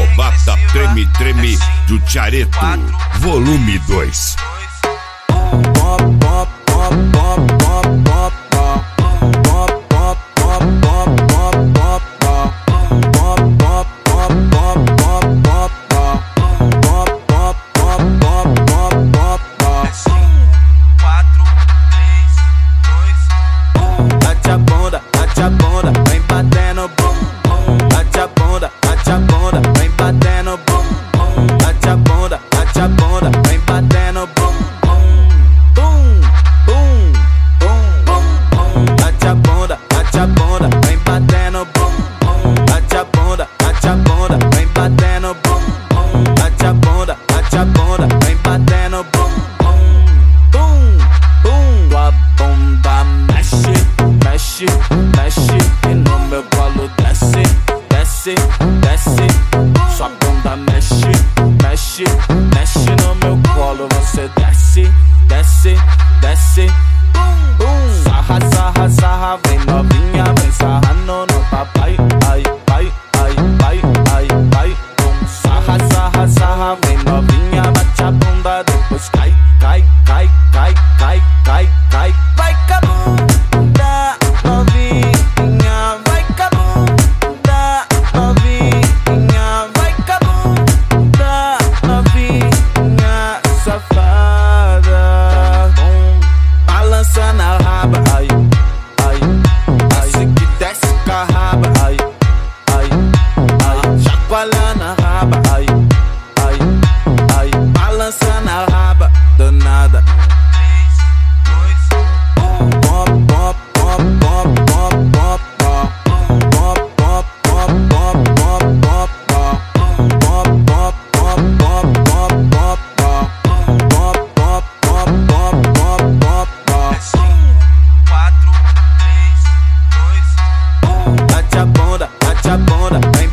Bata Treme Treme do Tchareto, volume 2. Bate a bunda, vem batendo bum. Bate a bunda, vem batendo bum. Bate a bunda, vem batendo bum. Bum, bum, bum, bum. Bate a bunda, vem batendo bum. Bate a bunda, vem batendo bum. Bate a bunda, vem batendo bum. Bum, bum. Tua bunda mexe, mexe, mexe e no meu colo desce, desce, desce. Sua bunda mexe, mexe, mexe no meu colo. Você desce, desce, desce. Bum, bum. Sarra, sarra, sarra, vem novinha, vem sarrando no papai. Ai, ai, ai, ai, ai, ai. Bum. Sarra, sarra, sarra, vem novinha, bate a bunda, depois cai, cai, cai, cai, cai, cai, cai. Vai com a bunda novinha, vai com a bunda novinha, vai com a bunda novinha, safada. Balançando a raba, ai, ai, ai. Desce que desce com a raba, ai, ai, ai. Chacoalhando a raba, ai, ai, ai. Balançando a raba, danada. Bate a bunda, vem